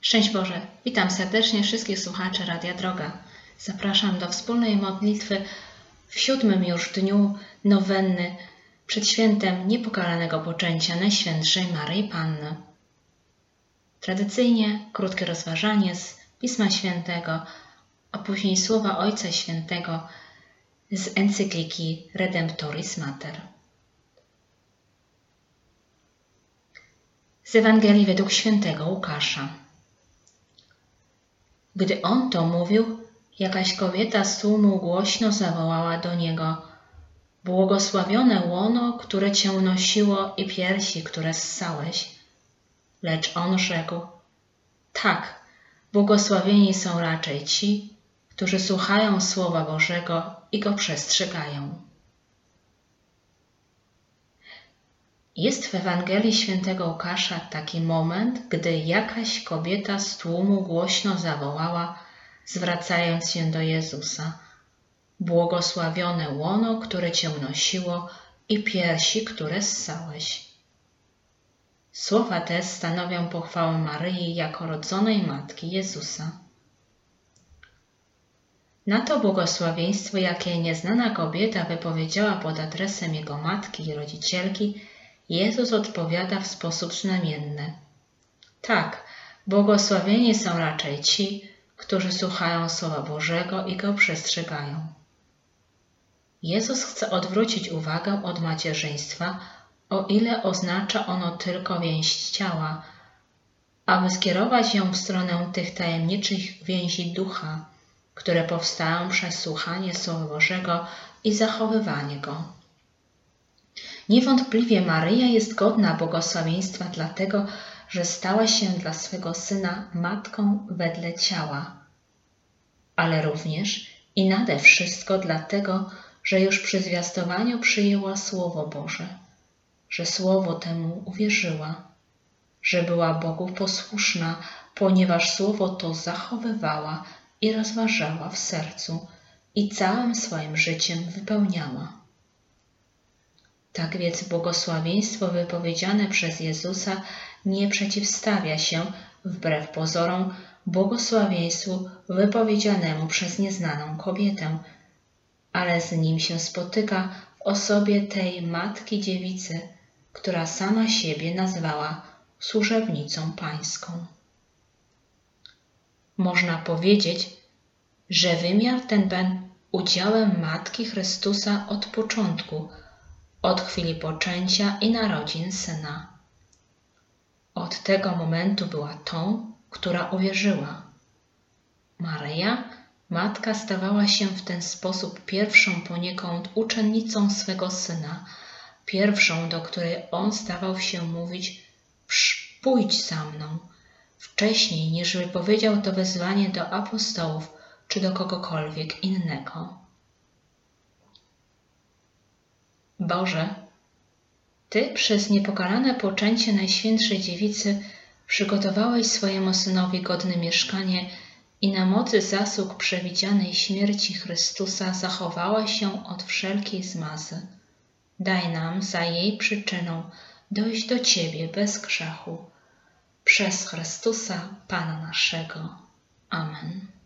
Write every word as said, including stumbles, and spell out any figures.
Szczęść Boże! Witam serdecznie wszystkich słuchaczy Radia Droga. Zapraszam do wspólnej modlitwy w siódmym już dniu nowenny przed świętem Niepokalanego Poczęcia Najświętszej Maryi Panny. Tradycyjnie krótkie rozważanie z Pisma Świętego, a później słowa Ojca Świętego z encykliki Redemptoris Mater. Z Ewangelii według świętego Łukasza. Gdy on to mówił, jakaś kobieta z tłumu głośno zawołała do niego: błogosławione łono, które cię nosiło, i piersi, które ssałeś. Lecz on rzekł: tak, błogosławieni są raczej ci, którzy słuchają Słowa Bożego i go przestrzegają. Jest w Ewangelii świętego Łukasza taki moment, gdy jakaś kobieta z tłumu głośno zawołała, zwracając się do Jezusa: błogosławione łono, które cię nosiło, i piersi, które ssałeś. Słowa te stanowią pochwałę Maryi jako rodzonej matki Jezusa. Na to błogosławieństwo, jakie nieznana kobieta wypowiedziała pod adresem jego matki i rodzicielki, Jezus odpowiada w sposób znamienny: tak, błogosławieni są raczej ci, którzy słuchają Słowa Bożego i go przestrzegają. Jezus chce odwrócić uwagę od macierzyństwa, o ile oznacza ono tylko więź ciała, aby skierować ją w stronę tych tajemniczych więzi ducha, które powstają przez słuchanie Słowa Bożego i zachowywanie go. Niewątpliwie Maryja jest godna błogosławieństwa dlatego, że stała się dla swego Syna matką wedle ciała, ale również i nade wszystko dlatego, że już przy zwiastowaniu przyjęła Słowo Boże, że Słowo temu uwierzyła, że była Bogu posłuszna, ponieważ Słowo to zachowywała i rozważała w sercu i całym swoim życiem wypełniała. Tak więc błogosławieństwo wypowiedziane przez Jezusa nie przeciwstawia się, wbrew pozorom, błogosławieństwu wypowiedzianemu przez nieznaną kobietę, ale z nim się spotyka w osobie tej Matki Dziewicy, która sama siebie nazwała służebnicą Pańską. Można powiedzieć, że wymiar ten był udziałem Matki Chrystusa od początku, od chwili poczęcia i narodzin Syna. Od tego momentu była tą, która uwierzyła. Maryja, matka, stawała się w ten sposób pierwszą poniekąd uczennicą swego Syna, pierwszą, do której on stawał się mówić: pójdź za mną, wcześniej niż wypowiedział to wezwanie do apostołów czy do kogokolwiek innego. Boże, Ty przez niepokalane poczęcie Najświętszej Dziewicy przygotowałeś swojemu Synowi godne mieszkanie i na mocy zasług przewidzianej śmierci Chrystusa zachowałaś się od wszelkiej zmazy. Daj nam za jej przyczyną dojść do Ciebie bez grzechu. Przez Chrystusa Pana naszego. Amen.